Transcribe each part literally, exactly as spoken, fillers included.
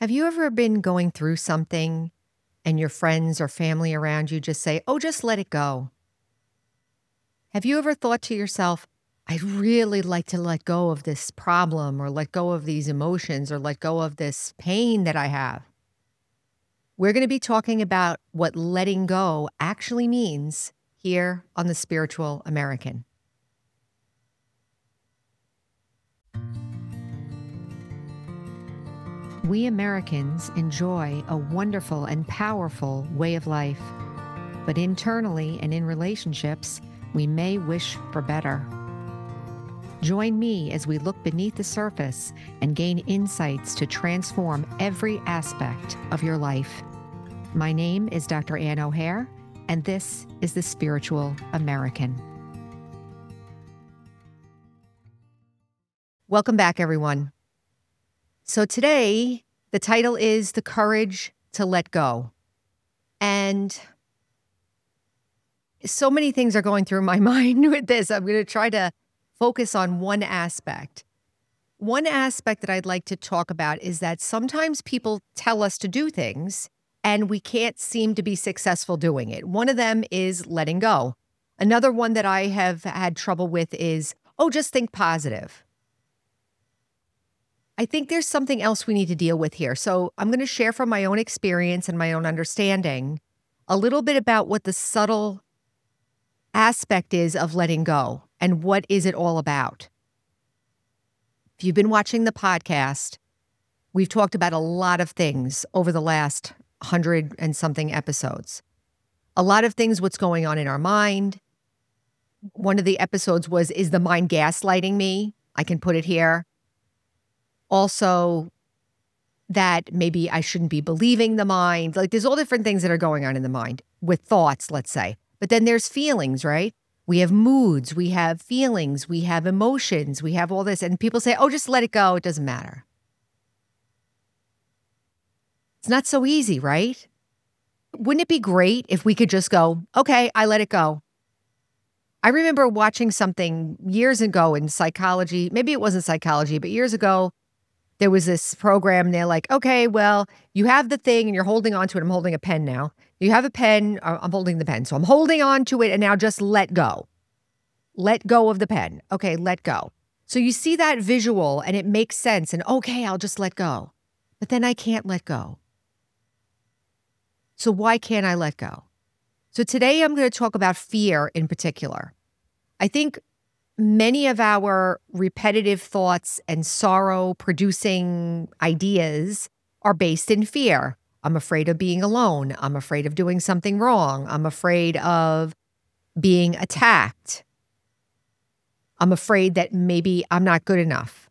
Have you ever been going through something and your friends or family around you just say, oh, just let it go? Have you ever thought to yourself, I'd really like to let go of this problem or let go of these emotions or let go of this pain that I have? We're going to be talking about what letting go actually means here on The Spiritual American. We Americans enjoy a wonderful and powerful way of life, but internally and in relationships, we may wish for better. Join me as we look beneath the surface and gain insights to transform every aspect of your life. My name is Doctor Ann O'Hare, and this is The Spiritual American. Welcome back, everyone. So today, the title is The Courage to Let Go. And so many things are going through my mind with this. I'm going to try to focus on one aspect. One aspect that I'd like to talk about is that sometimes people tell us to do things and we can't seem to be successful doing it. One of them is letting go. Another one that I have had trouble with is, oh, just think positive. I think there's something else we need to deal with here. So I'm going to share from my own experience and my own understanding a little bit about what the subtle aspect is of letting go and what is it all about. If you've been watching the podcast, we've talked about a lot of things over the last hundred and something episodes. A lot of things, what's going on in our mind. One of the episodes was, is the mind gaslighting me? I can put it here. Also, that maybe I shouldn't be believing the mind. Like there's all different things that are going on in the mind with thoughts, let's say. But then there's feelings, right? We have moods, we have feelings, we have emotions, we have all this. And people say, oh, just let it go. It doesn't matter. It's not so easy, right? Wouldn't it be great if we could just go, okay, I let it go? I remember watching something years ago in psychology. Maybe it wasn't psychology, but years ago, there was this program, and they're like, okay, well, you have the thing and you're holding on to it. I'm holding a pen now. You have a pen. I'm holding the pen. So I'm holding on to it and now just let go. Let go of the pen. Okay, let go. So you see that visual and it makes sense. And okay, I'll just let go. But then I can't let go. So why can't I let go? So today I'm going to talk about fear in particular. I think many of our repetitive thoughts and sorrow-producing ideas are based in fear. I'm afraid of being alone. I'm afraid of doing something wrong. I'm afraid of being attacked. I'm afraid that maybe I'm not good enough.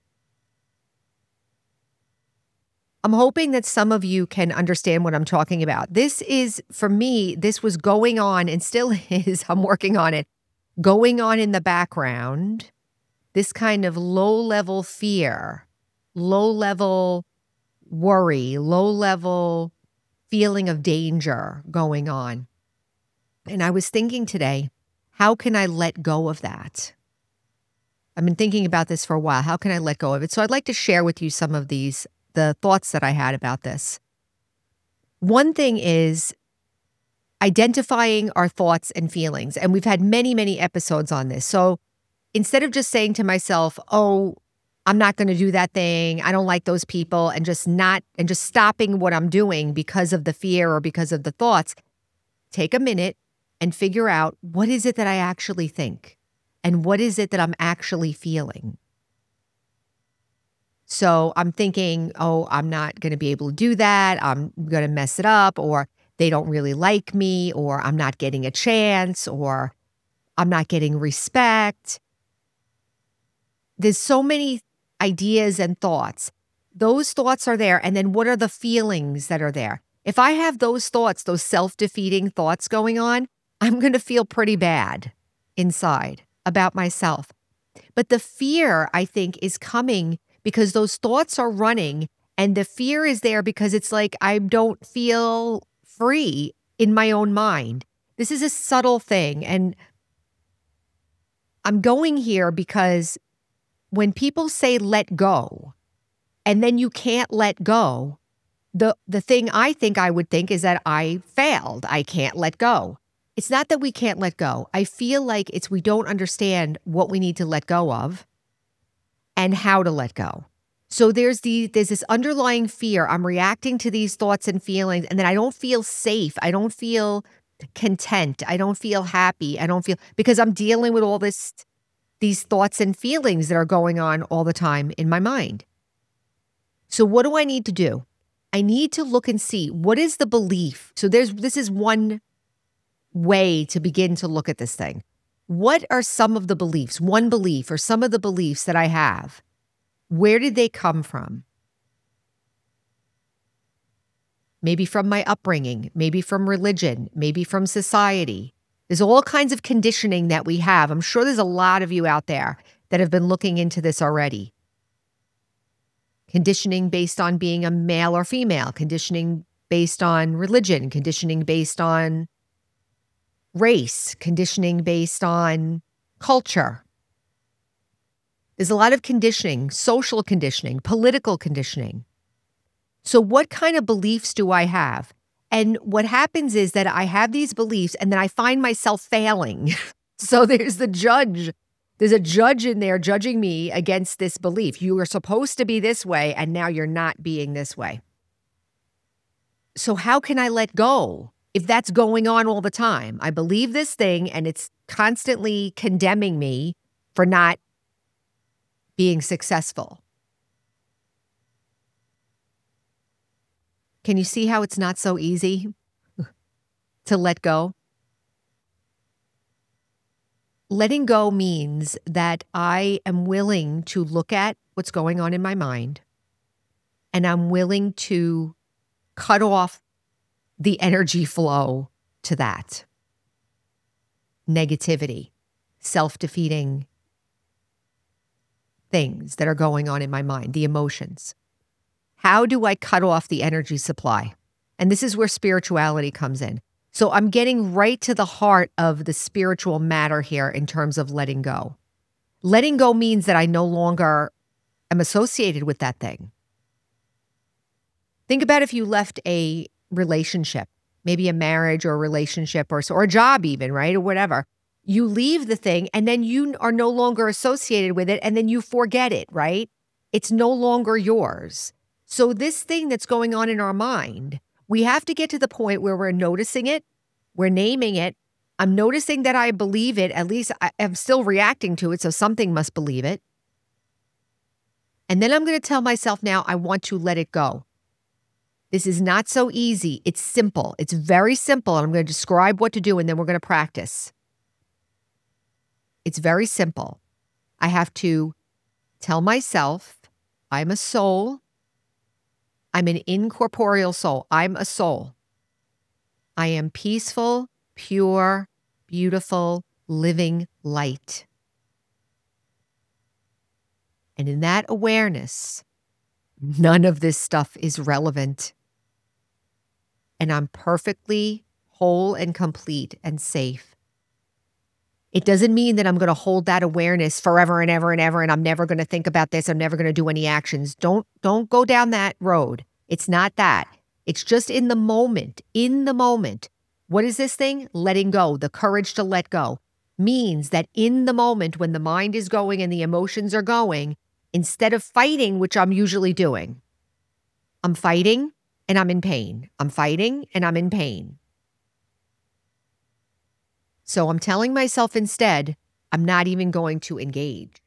I'm hoping that some of you can understand what I'm talking about. This is, for me, this was going on and still is, I'm working on it, going on in the background, this kind of low-level fear, low-level worry, low-level feeling of danger going on. And I was thinking today, how can I let go of that? I've been thinking about this for a while. How can I let go of it? So I'd like to share with you some of these, the thoughts that I had about this. One thing is identifying our thoughts and feelings. And we've had many, many episodes on this. So instead of just saying to myself, oh, I'm not going to do that thing, I don't like those people, and just not, and just stopping what I'm doing because of the fear or because of the thoughts, take a minute and figure out, what is it that I actually think? And what is it that I'm actually feeling? So I'm thinking, oh, I'm not going to be able to do that. I'm going to mess it up, or they don't really like me, or I'm not getting a chance, or I'm not getting respect. There's so many ideas and thoughts. Those thoughts are there. And then what are the feelings that are there? If I have those thoughts, those self-defeating thoughts going on, I'm going to feel pretty bad inside about myself. But the fear, I think, is coming because those thoughts are running, and the fear is there because it's like I don't feel free in my own mind. This is a subtle thing. And I'm going here because when people say let go, and then you can't let go, The the thing I think I would think is that I failed. I can't let go. It's not that we can't let go. I feel like it's we don't understand what we need to let go of and how to let go. So there's the there's this underlying fear. I'm reacting to these thoughts and feelings, and then I don't feel safe. I don't feel content. I don't feel happy. I don't feel because I'm dealing with all this these thoughts and feelings that are going on all the time in my mind. So what do I need to do? I need to look and see what is the belief. So there's this is one way to begin to look at this thing. What are some of the beliefs, one belief or some of the beliefs that I have? Where did they come from? Maybe from my upbringing, maybe from religion, maybe from society. There's all kinds of conditioning that we have. I'm sure there's a lot of you out there that have been looking into this already. Conditioning based on being a male or female, conditioning based on religion, conditioning based on race, conditioning based on culture. There's a lot of conditioning, social conditioning, political conditioning. So what kind of beliefs do I have? And what happens is that I have these beliefs and then I find myself failing. So there's the judge. There's a judge in there judging me against this belief. You were supposed to be this way and now you're not being this way. So how can I let go if that's going on all the time? I believe this thing and it's constantly condemning me for not being successful. Can you see how it's not so easy to let go? Letting go means that I am willing to look at what's going on in my mind, and I'm willing to cut off the energy flow to that. Negativity, self-defeating things that are going on in my mind, the emotions. How do I cut off the energy supply? And this is where spirituality comes in. So I'm getting right to the heart of the spiritual matter here in terms of letting go. Letting go means that I no longer am associated with that thing. Think about if you left a relationship, maybe a marriage or a relationship or, or a job even, right? Or whatever. You leave the thing and then you are no longer associated with it and then you forget it, right? It's no longer yours. So this thing that's going on in our mind, we have to get to the point where we're noticing it, we're naming it. I'm noticing that I believe it, at least I, I'm still reacting to it, so something must believe it. And then I'm going to tell myself now I want to let it go. This is not so easy. It's simple. It's very simple. And I'm going to describe what to do and then we're going to practice. It's very simple. I have to tell myself I'm a soul. I'm an incorporeal soul. I'm a soul. I am peaceful, pure, beautiful, living light. And in that awareness, none of this stuff is relevant. And I'm perfectly whole and complete and safe. It doesn't mean that I'm going to hold that awareness forever and ever and ever, and I'm never going to think about this. I'm never going to do any actions. Don't, don't go down that road. It's not that. It's just in the moment, in the moment. What is this thing? Letting go. The courage to let go means that in the moment when the mind is going and the emotions are going, instead of fighting, which I'm usually doing, I'm fighting and I'm in pain. I'm fighting and I'm in pain. So I'm telling myself instead, I'm not even going to engage.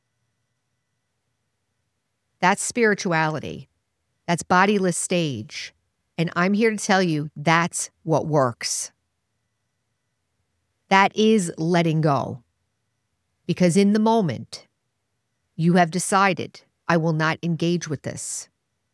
That's spirituality. That's bodiless stage. And I'm here to tell you that's what works. That is letting go. Because in the moment, you have decided, I will not engage with this.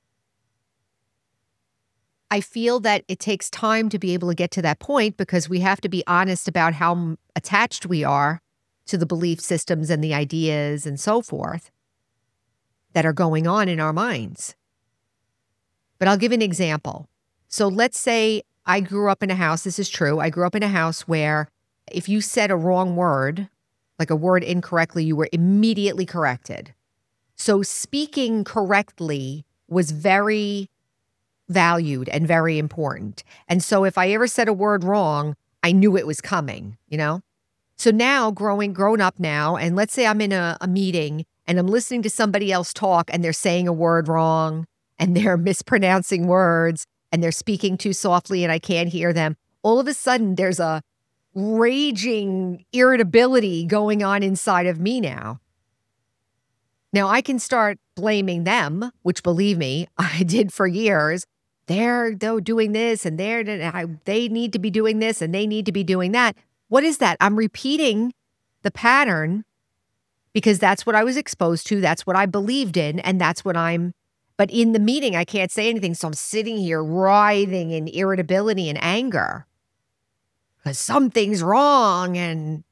I feel that it takes time to be able to get to that point because we have to be honest about how attached we are to the belief systems and the ideas and so forth that are going on in our minds. But I'll give an example. So let's say I grew up in a house, this is true, I grew up in a house where if you said a wrong word, like a word incorrectly, you were immediately corrected. So speaking correctly was very valued and very important. And so if I ever said a word wrong, I knew it was coming, you know? So now growing grown up now, and let's say I'm in a, a meeting and I'm listening to somebody else talk and they're saying a word wrong and they're mispronouncing words and they're speaking too softly and I can't hear them. All of a sudden there's a raging irritability going on inside of me now. Now I can start blaming them, which believe me, I did for years. They're, they're doing this and they're, I- they need to be doing this and they need to be doing that. What is that? I'm repeating the pattern because that's what I was exposed to. That's what I believed in. And that's what I'm, but in the meeting, I can't say anything. So I'm sitting here writhing in irritability and anger because something's wrong. And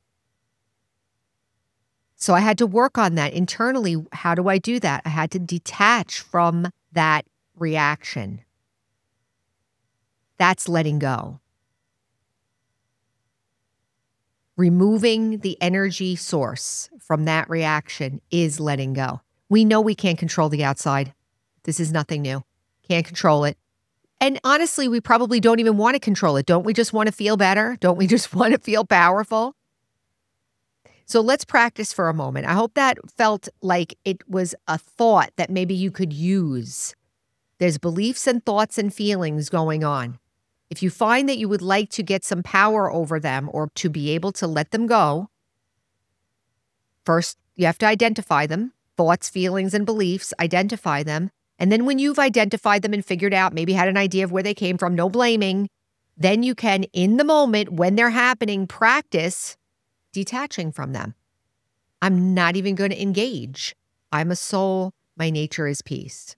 so I had to work on that internally. How do I do that? I had to detach from that reaction. That's letting go. Removing the energy source from that reaction is letting go. We know we can't control the outside. This is nothing new. Can't control it. And honestly, we probably don't even want to control it. Don't we just want to feel better? Don't we just want to feel powerful? So let's practice for a moment. I hope that felt like it was a thought that maybe you could use. There's beliefs and thoughts and feelings going on. If you find that you would like to get some power over them or to be able to let them go, first you have to identify them, thoughts, feelings, and beliefs, identify them. And then when you've identified them and figured out, maybe had an idea of where they came from, no blaming, then you can, in the moment when they're happening, practice detaching from them. I'm not even going to engage. I'm a soul. My nature is peace.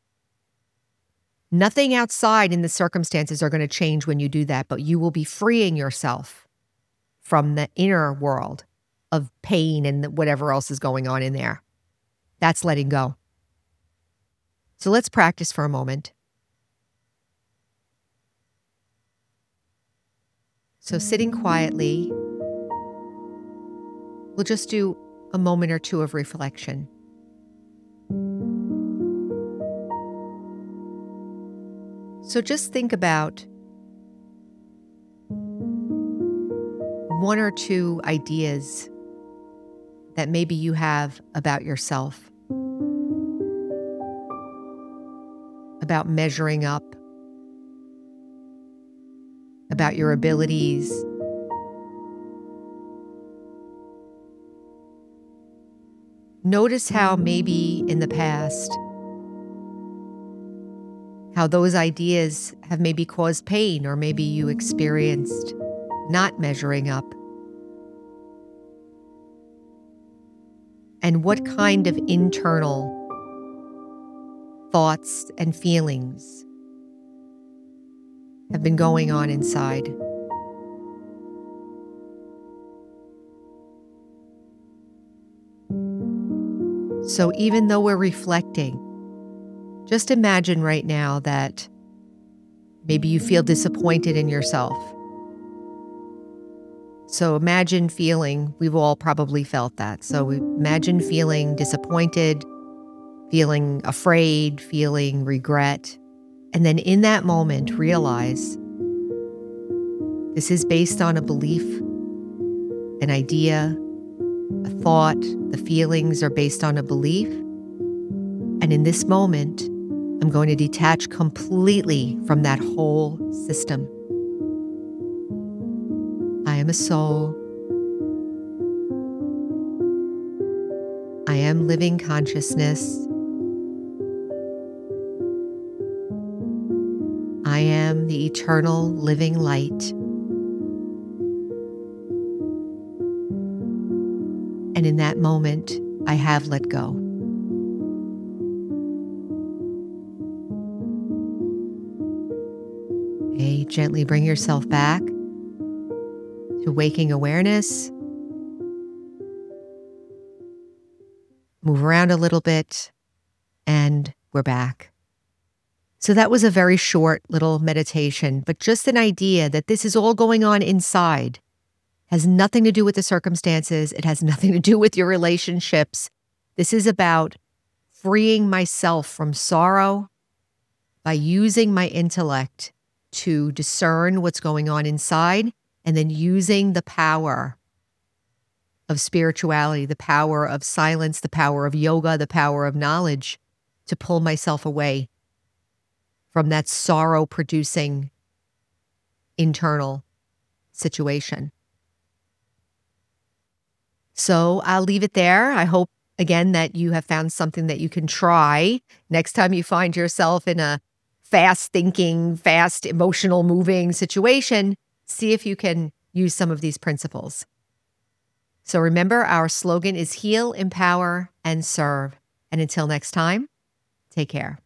Nothing outside in the circumstances are going to change when you do that, but you will be freeing yourself from the inner world of pain and whatever else is going on in there. That's letting go. So let's practice for a moment. So sitting quietly, we'll just do a moment or two of reflection. So just think about one or two ideas that maybe you have about yourself, about measuring up, about your abilities. Notice how maybe in the past, how those ideas have maybe caused pain, or maybe you experienced not measuring up. And what kind of internal thoughts and feelings have been going on inside. So even though we're reflecting, just imagine right now that maybe you feel disappointed in yourself. So imagine feeling, we've all probably felt that. So imagine feeling disappointed, feeling afraid, feeling regret. And then in that moment, realize this is based on a belief, an idea, a thought. The feelings are based on a belief. And in this moment, I'm going to detach completely from that whole system. I am a soul. I am living consciousness. I am the eternal living light. And in that moment, I have let go. Okay, gently bring yourself back to waking awareness. Move around a little bit, and we're back. So that was a very short little meditation, but just an idea that this is all going on inside. Has nothing to do with the circumstances. It has nothing to do with your relationships. This is about freeing myself from sorrow, by using my intellect to discern what's going on inside, and then using the power of spirituality, the power of silence, the power of yoga, the power of knowledge to pull myself away from that sorrow-producing internal situation. So I'll leave it there. I hope, again, that you have found something that you can try next time you find yourself in a fast-thinking, fast, emotional moving situation. See if you can use some of these principles. So remember, our slogan is heal, empower, and serve. And until next time, take care.